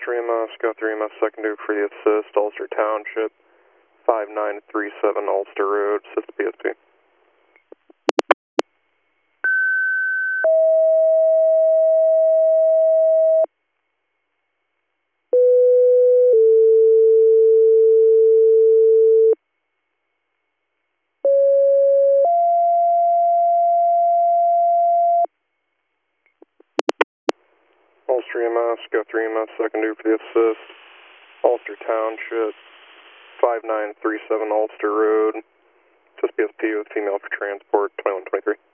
Ulster EMS, Go 3 EMS, secondary for the assist, Ulster Township, 5937 Ulster Road, assist PSP. Ulster EMS, Go 3 EMS, secondary for the assist, Ulster Township, 5937 Ulster Road, assist PSP with female for transport, 2123.